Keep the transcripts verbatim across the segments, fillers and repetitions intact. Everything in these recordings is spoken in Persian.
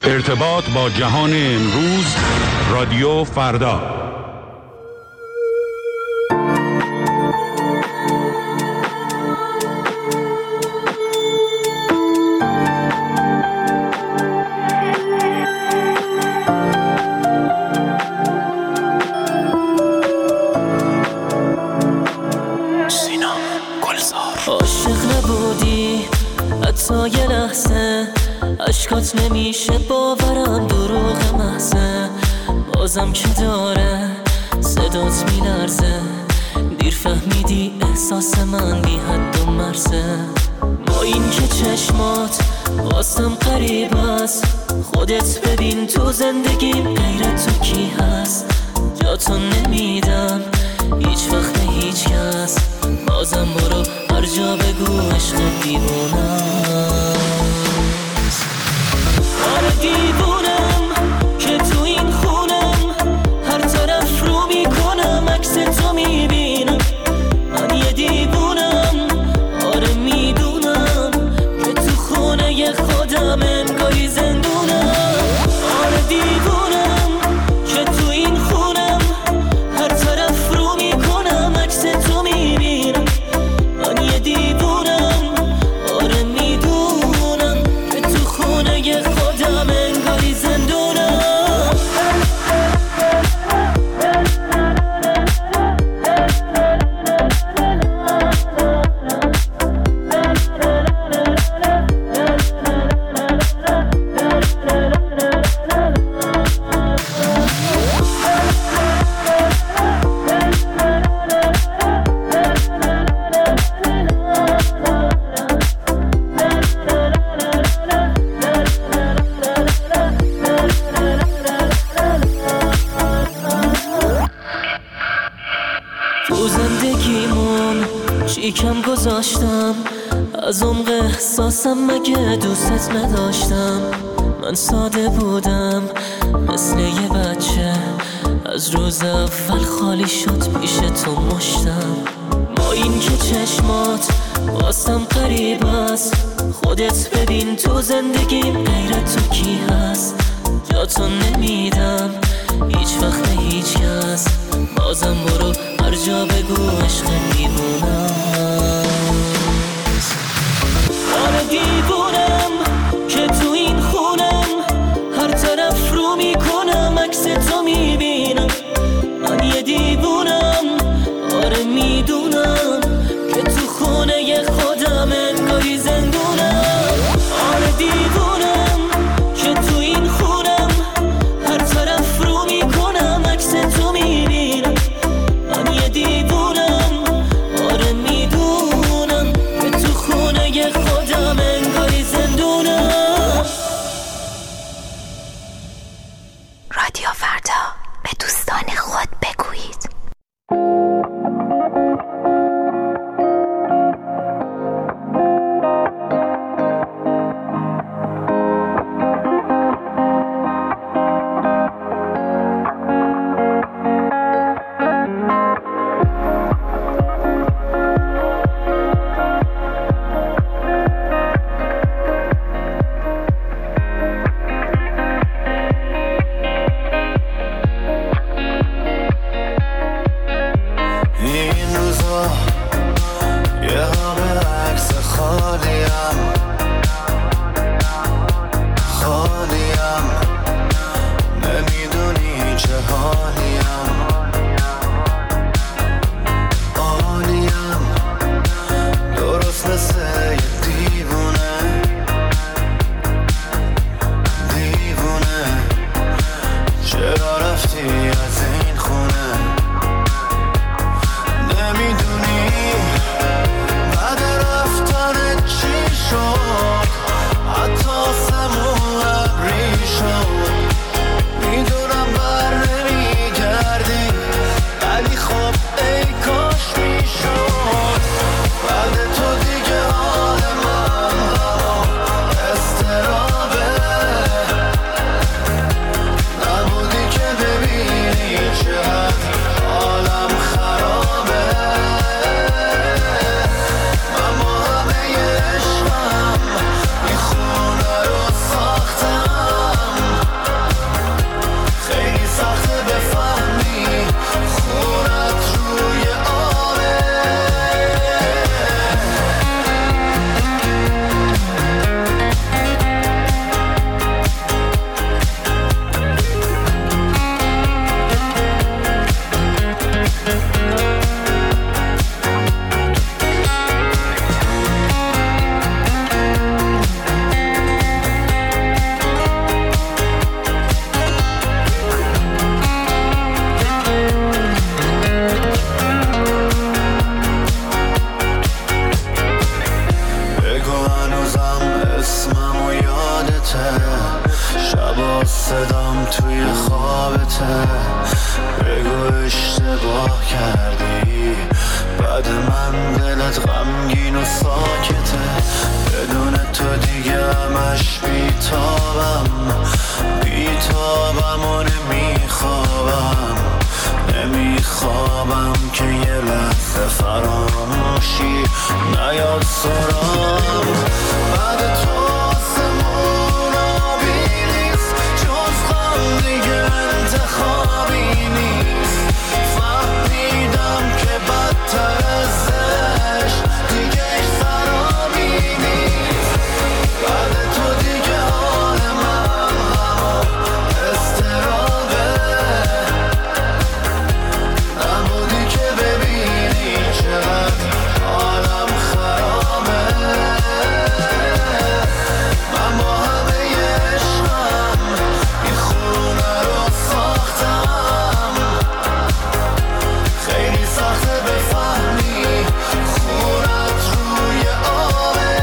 ارتباط با جهان امروز، رادیو فردا. حتی یه لحظه عشقات نمیشه باورم دروغ محضه، بازم که داره صدات میلرزه، دیر فهمیدی احساس من بی حد و مرزه. با این که چشمات واسم قریب است، خودت ببین تو زندگیم غیر تو کی هست. جاتو نمیدم هیچ وقت به هیچ کس، بازم برو هر جا بگو عشق دیوونم. آره دیوونم که تو این خونم، هر طرف رو میکنم عکس تو میبینم. من یه دیوونم، آره میدونم که تو خونه خودم انگاری زندونم. آره دیوونم که تو این خونم، هر طرف رو میکنم عکس تو میبینم. من یه دیوونم، آره میدونم که تو خونه خودم انگاری زندونم. تو زندگیمون چی کم گذاشتم، از عمق احساسم مگه دوستت نداشتم. من ساده بودم مثل یه بچه، از روز اول خالی شد پیش تو مشتم. با این که چشمات واسم قریب است، خودت ببین تو زندگیم غیر تو کی هست. جاتو نمیدم هیچ وقت به هیچ کس، بازم برو هر جا بگو عشق دیوونم. آره دیوونم که تو این خونم، هر طرف رو میکنم عکس تو میبینم. من یه دیوونم، آره میدونم که تو خونه خودم انگاری زندونم. آره دیوونم که تو این خونم، هر طرف رو میکنم عکس تو میبینم. من یه دیوونم، آره میدونم که تو خونه خودم انگاری صدام توی خوابته، بگو اشتباه کردی، بعد من دلت غمگین و ساکته، بدون تو دیگه همش بیتابم، بیتابم و نمیخوابم، نمیخوابم که یه لحظه فراموشی نیاد سرام. بعد تو آسمون آبی نیست، جز غم دیگه انتخابی نیست، فهمیدم که بدتر از عشق دیگه سرابی نیست، بعد تو دیگه حال من همون استرابه، نبودی که ببینی چقدر حالم خرابه، من با همه عشقم این خونه رو ساختم، خیلی سخته بفهمی خونت روی آبه.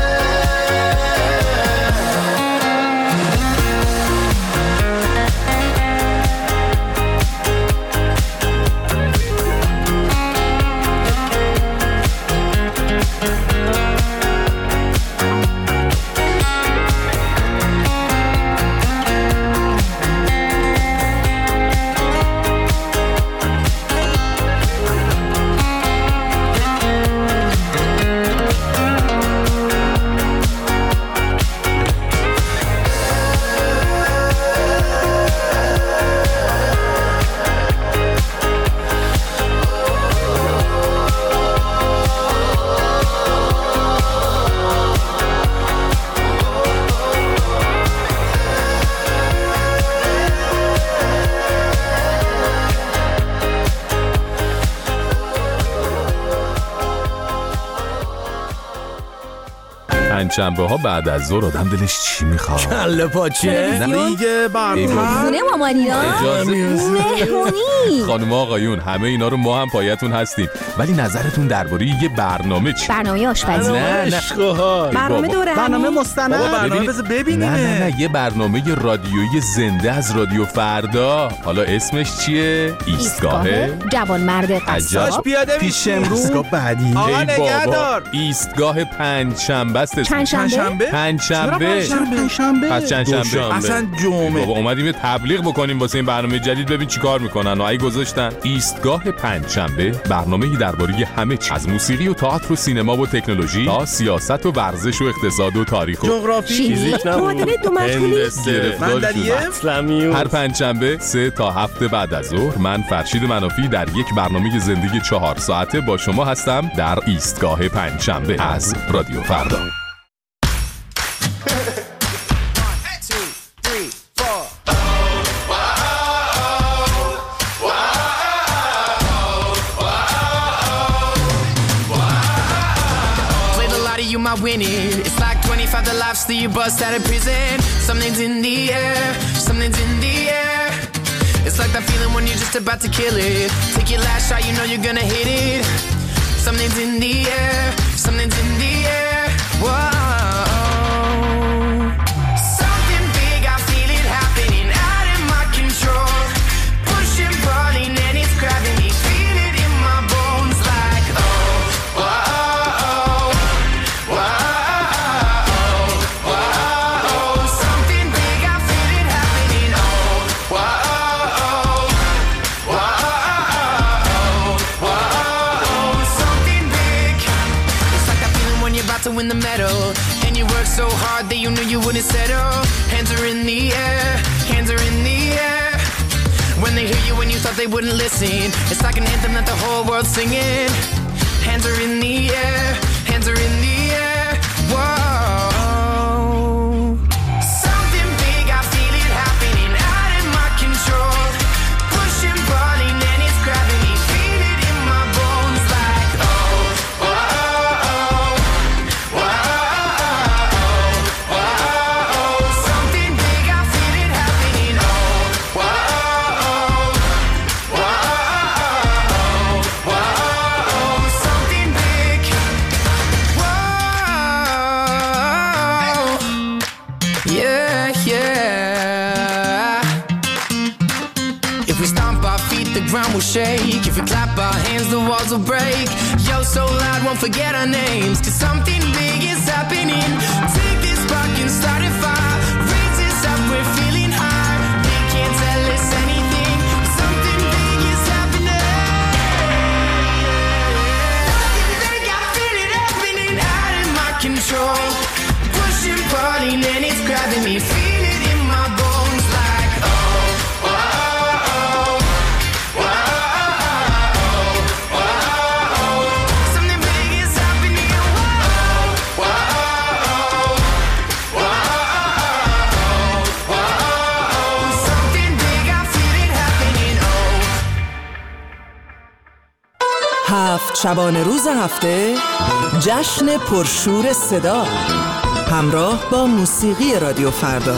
پنجشنبه ها بعد از ظهر آدم دلش چی میخواد؟ کله پاچه، دیگه برنامه، خونه مامانینا، مهمونی. خانم آقایون همه اینا رو ما هم پایتون هستیم، ولی نظرتون درباره یه برنامه چی؟ برنامه آشپزی، نه نه برنامه دوره، برنامه مستند، برنامه بذار ببینیم. نه نه نه یه برنامه رادیویی زنده از رادیو فردا. حالا اسمش چیه؟ ایستگاه جوانمرد قصاب. پیاده پیش امروز ایستگاه بعدی. آقا نگهدار. ایستگاه پنجشنبه است. پنجشنبه؟ پنجشنبه. پنجشنبه. پس چندشنبه. اصلا جمعه. بابا اومدیم یه تبلیغ بکنیم واسه این برنامه جدید، ببین چیکار میکنن و ای گذاشتن. ایستگاه پنجشنبه برنامه‌ای درباره همه چیز، از موسیقی و تئاتر و سینما و تکنولوژی تا سیاست و ورزش و اقتصاد و تاریخ و جغرافی، فیزیک، معادله دو مجهولی، منطقه. هر پنجشنبه سه تا هفت بعد از ظهر من فرشید منافی در یک برنامه زندگی چهار ساعته با شما هستم در ایستگاه پنجشنبه از رادیو فردا. Winning. It's like twenty-five the lives that you bust out of prison. Something's in the air, something's in the air. It's like that feeling when you're just about to kill it. Take your last shot, you know you're gonna hit it. Something's in the air, something's in the air. Whoa. Something big, I feel it happening out of my control. Pushing, pulling, and it's grabbing me. Feel it in my bones like oh, whoa. To win the medal, and you work so hard that you knew you wouldn't settle. Hands are in the air, hands are in the air. When they hear you when you thought they wouldn't listen, it's like an anthem that the whole world's singing. Hands are in the air, hands are in the air. Whoa. Something big, I feel it happening out of my control. Pushing, pulling, and it's grabbing me. Feel it in my bones like oh, whoa. ground will shake. If we clap our hands, the walls will break. Yo, so loud, won't forget our names. Cause something big is happening. Take this spark and start a fire. Raise us up, we're feeling high. They can't tell us anything. Something big is happening. Something big, I feel it happening out of my control. Pushing, pulling, and it's grabbing me. Feel it in my bones like oh, oh, oh, oh, oh, oh. Something big is happening. Oh, oh, oh, oh, oh. Something big, I feel it happening. Oh. هفت شبانه روز هفته جشن پرشور صدا همراه با موسیقی رادیو فردا.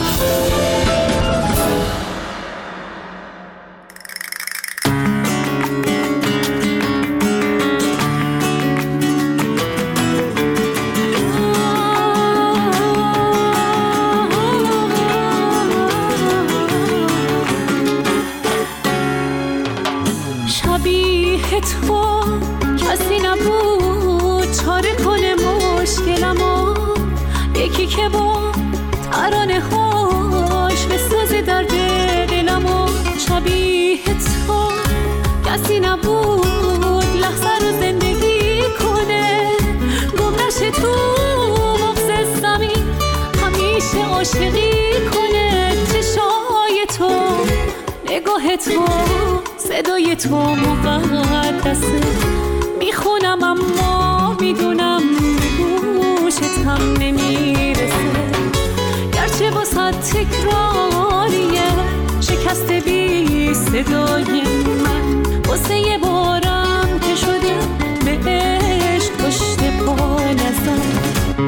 شبیه تو کسی نبود چاره کنه مشکلمو، یکی که با ترانه هاش بسازه درد دلمو. شبیه تو کسی نبود لحظه رو زندگی کنه، گم نشه تو مغز زمین همیشه عاشقی کنه. چشای تو، نگاه تو، صدای تو مقدسه، میخونم اما میدونم گوشت هم نمیرسه. گرچه واسه تکراریه شکست بی صدای من، واسه یه بارم که شده به عشق پشت پا نزن.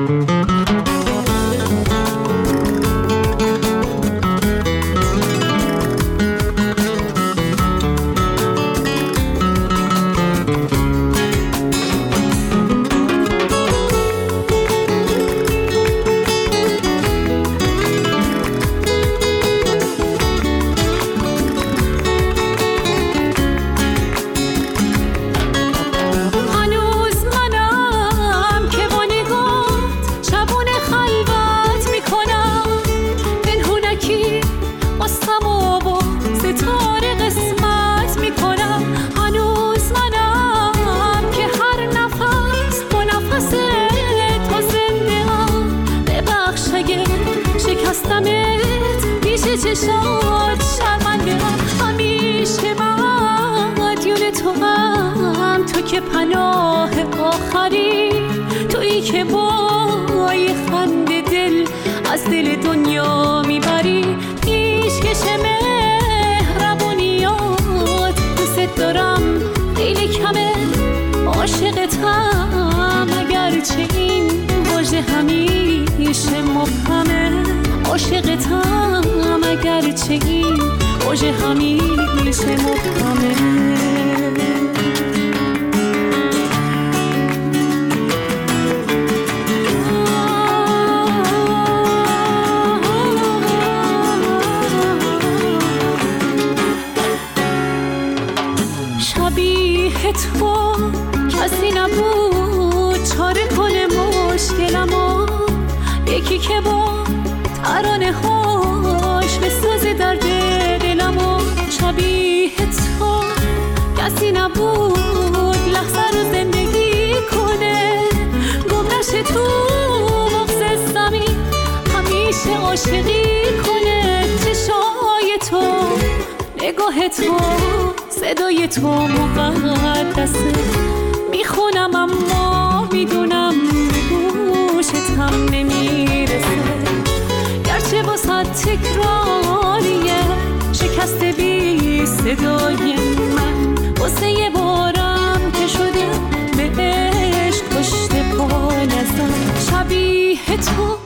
چشات شرمنده هم همیشه مدیون تو هم، تو که پناه آخری، تویی که با یه خنده دل از دل دنیا میبری. پیشکش مهربونیات دوست دارم خیلی کمه، عاشقتم اگرچه این واژه همیشه مبهمه. عاشقتم اگرچه این واژه همیشه مبهمه. شبیه تو کسی نبود چاره کنه مشکلمو، یکی که با ترانه هاش بسازه درد دلمو. شبیه تو کسی نبود لحظه رو زندگی کنه، گم نشه تو مغز زمین همیشه عاشقی کنه. چشای تو، نگاه تو، صدای تو مقدسه، میخونم اما میدونم گوشت هم نمیرسه. گرچه واسه تکراریه شکست بی صدای من، واسه یه بارم که شده به عشق پشت پا نزن. شبیه تو.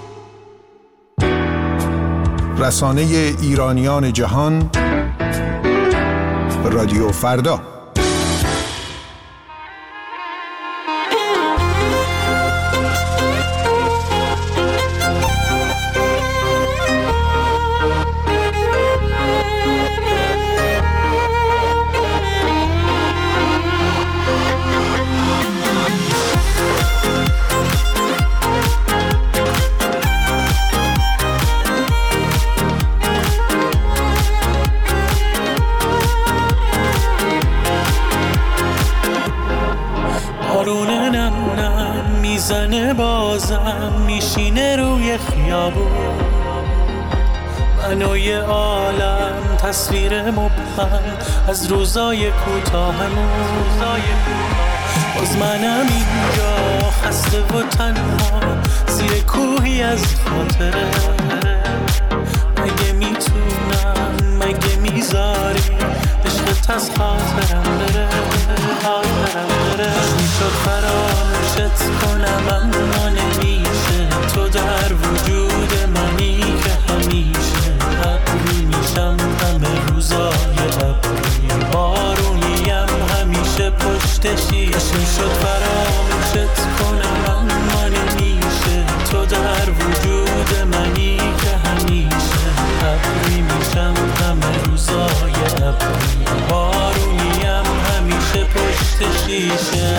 رسانه ایرانیان جهان رادیو فردا. بازم میشینه روی خیابون، منوی عالم تصویر مبهم از روزای کوتاهمون. باز منم اینجا خسته و تنها زیر کوهی از خاطره. مگه میتونم مگه میذاری عشقت از خاطرم بره، خاطرم بره. میشد فراموشت کنم اما نمیشه، تو در وجود منی که همیشه ابری میشم همه روزای ابری، بارونیم همیشه پشت شیشه. میشد فراموشت کنم اما نمیشه، تو در وجود منی که همیشه ابری میشم همه روزای ابری، بارونیم همیشه پشت شیشه.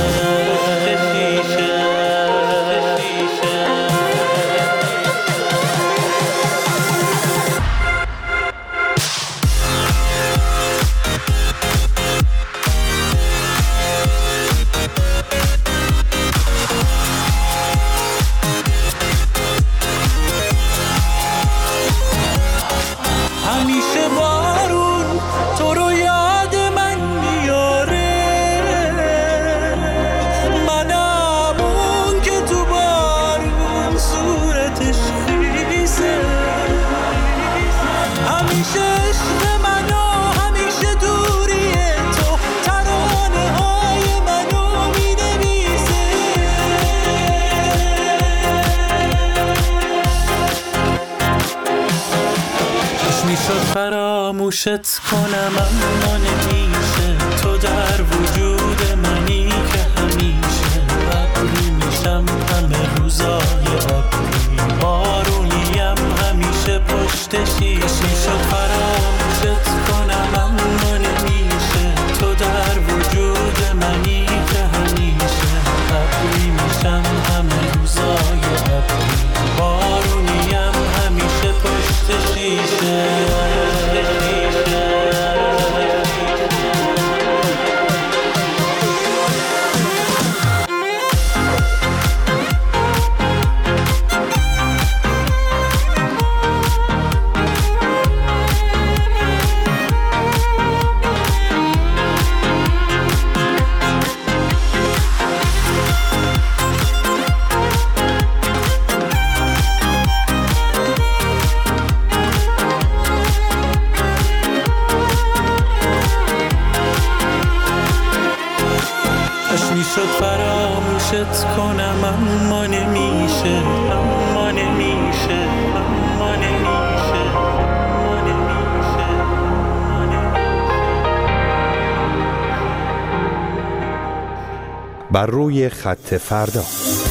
همیشه بارون تو رو یاد من میاره، منم اون که تو بارون صورتش خیزه. همیشه عشق منو همیشه دوری تو ترانه های منو مینویسه. میشد فراموشت کنم اما نمیشه، تو در وجود منی که همیشه ابری میشم همه روزای ابری، بارونیم همیشه پشت شیشه. میشد فراموشت کنم اما نمیشه، تو در وجود منی که همیشه ابری میشم همه روزای ابری، بارونیم همیشه پشت شیشه. میشد فراموشت کنم اما نمیشه، اما نمیشه، اما نمیشه، اما نمیشه، اما نمیشه. بر روی خط فردا.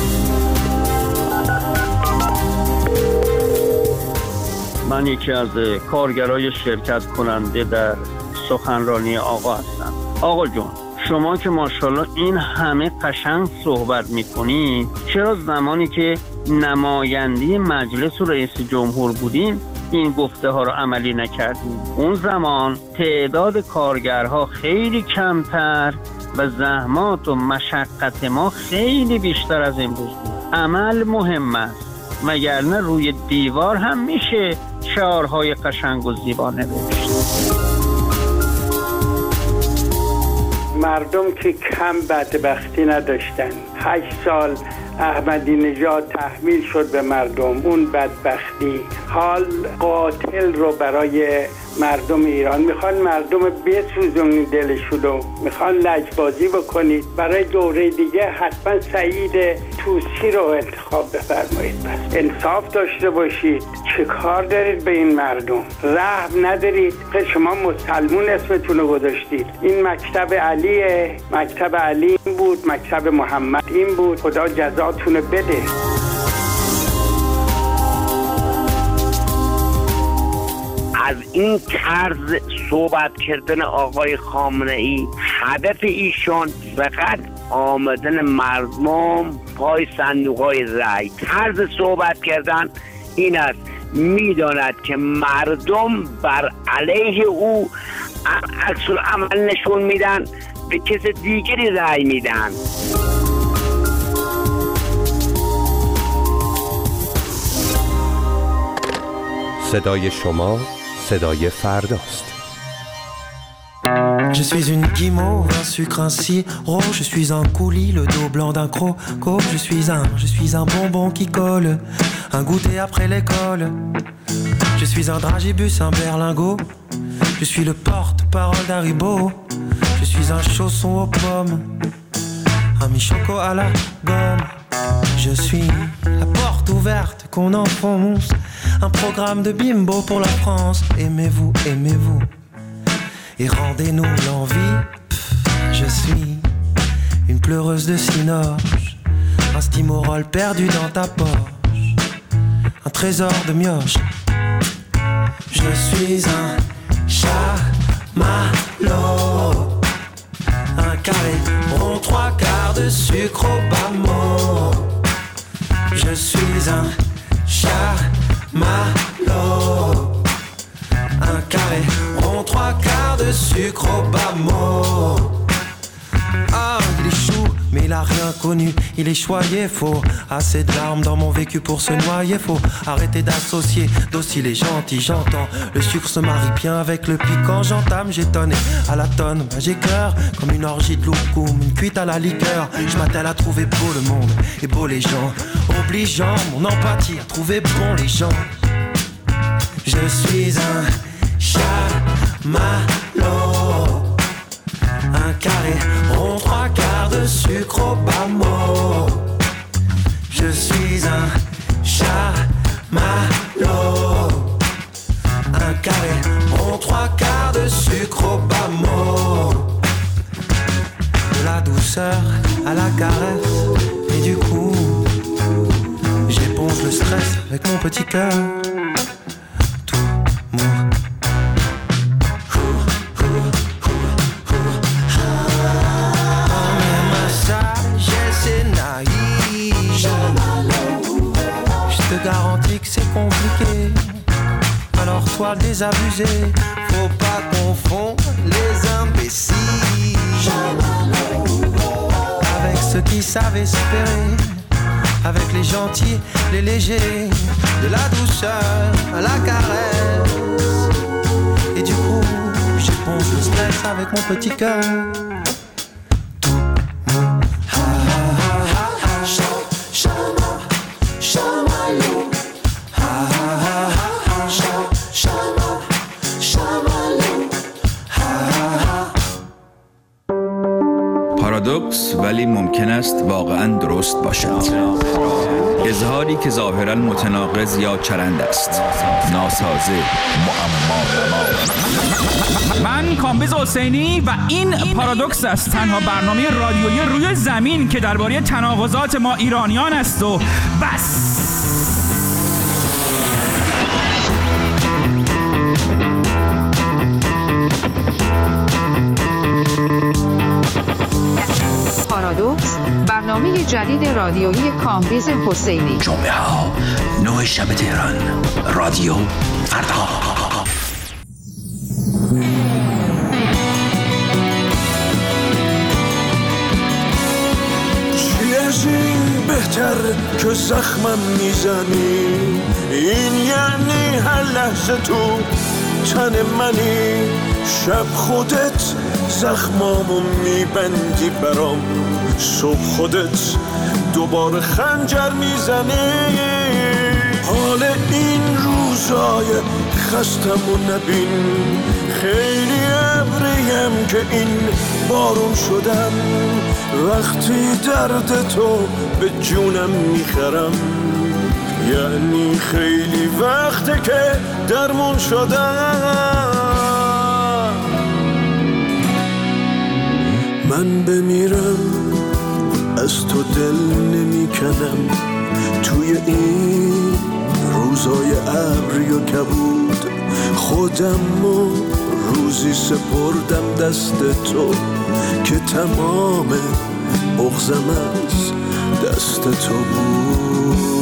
من یکی از کارگرای شرکت کننده در سخنرانی آقا هستم. آقا جون، شما که ماشاءالله این همه قشنگ صحبت میکنید، چرا زمانی که نماینده مجلس و رئیس جمهور بودین این گفته ها رو عملی نکردیم؟ اون زمان تعداد کارگرها خیلی کمتر و زحمات و مشقت ما خیلی بیشتر از امروز بود. عمل مهم است، وگرنه روی دیوار هم میشه شعارهای قشنگ و زیبا نوشت. مردم که کم بدبختی نداشتن. هشت سال احمدی نژاد تحمیل شد به مردم اون بدبختی. حال قاتل رو برای مردم ایران میخوان مردم بسوزونید دلشونو، میخوان لجبازی بکنید. برای دوره دیگه حتما سعید طوسی رو انتخاب بفرمایید. بس انصاف داشته باشید. چه کار دارید به این مردم؟ رحم ندارید. شما مسلمون اسمتون رو گذاشتید. این مکتب علیه، مکتب علی این بود، مکتب محمد این بود. خدا جزاتون رو بده. از این طرز صحبت کردن آقای خامنه‌ای هدف ایشان فقط آمدن مردم پای صندوق‌های رای. طرز صحبت کردن این است، میداند که مردم بر علیه او عکس العمل نشون میدن، به کس دیگری رای میدن. صدای شما صدای فرداست. Je suis une guimauve, un sucre, un sirop. Je suis un coulis, le dos blanc d'un croco. Je suis un, je suis un bonbon qui colle, un goûter après l'école. Je suis un dragibus, un berlingot. Je suis le porte-parole d'Haribo. Je suis un chausson aux pommes, un mi-choco à la gomme. Je suis la porte ouverte qu'on enfonce, un programme de bimbo pour la France. Aimez-vous, aimez-vous et rendez-nous l'envie. Pff, je suis une pleureuse de cinoche, un stimorol perdu dans ta poche, un trésor de mioche. Je suis un chamallow, un carré rond, trois quarts de sucre au bas mot. Je suis un chamallow, un carré rond, trois quarts de sucre au bas mot. Ah, il est chou, mais il a rien connu, il est choyé, faux. Assez de larmes dans mon vécu pour se noyer, faut arrêter d'associer docile et gentil, j'entends. Le sucre se marie bien avec le piquant, j'entame, j'étonne à la tonne. Bah, j'ai cœur comme une orgie de loukoum, une cuite à la liqueur. Je m'attelle à trouver beau le monde et beau les gens, obligeant mon empathie à trouver bon les gens. Je suis un chamallow, un carré rond, trois quarts de sucre au bas mot. Je suis un chamallow, un carré rond, trois quarts de sucre au bas mot. De la douceur à la caresse, et du coup j'éponge le stress avec mon petit cœur. Garantis que c'est compliqué, alors toi désabusé, faut pas confondre les imbéciles avec ceux qui savent espérer, avec les gentils, les légers, de la douceur à la caresse. Et du coup, j'éponge le stress avec mon petit cœur. پارادوکس ولی ممکن است واقعاً درست باشد. اظهاری که ظاهراً متناقض یا چرند است. ناسازه، معما. من کامبیز حسینی و این پارادوکس است، تنها برنامه رادیویی روی زمین که درباره تناقضات ما ایرانیان است و بس. پارادوکس، برنامه جدید رادیویی کامبیز حسینی. جمعه ها نه شب تهران، رادیو فردا. چی از این بهتر که زخمم میزنی، این یعنی هر لحظه تو تن منی، شب خودت زخمامو میبندی برام، صبح خودت دوباره خنجر میزنی. حال این روزای خستمو نبین، خیلی ابریم که این بارون شدم، وقتی درد تو به جونم میخرم، یعنی خیلی وقته که درمون شدم. من بمیرم از تو دل نمی کنم، توی این روزای ابری و کبود خودم و روزی سپردم دست تو که تمام بغضم از دست تو بود.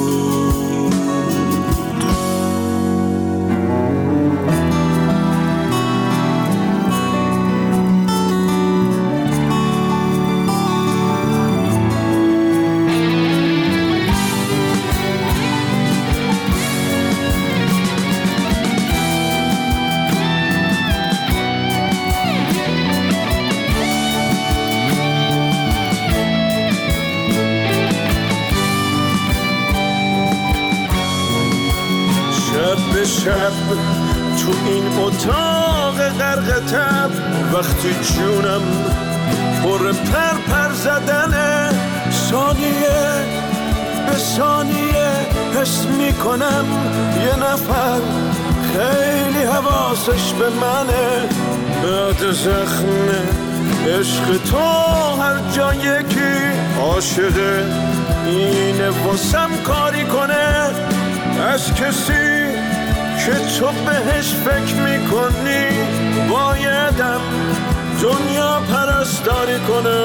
شب تو این اتاق غرق تب، وقتی جونم پر پر پر زدنه، ثانیه به ثانیه حس میکنم یه نفر خیلی حواسش به منه. بعد زخم عشق تو هر جا یکی عاشقه، اینه واسم کاری کنه از کسی که تو بهش فکر میکنی بایدم دنیا پرستاری کنه.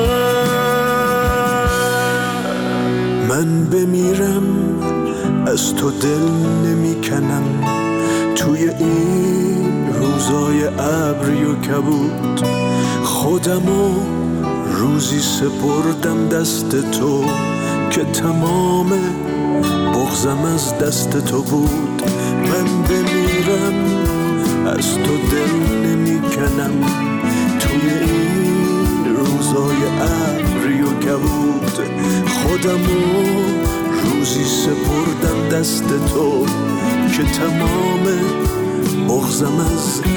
من بمیرم از تو دل نمیکنم، توی این روزای ابری و کبود خودمو روزی سپردم دست تو که تمام بغضم از دست تو بود. من بمیرم از تو دل نمیکنم، توی این روزای ابری و کبود خودمو روزی سپردم دست تو که تمام بغضم از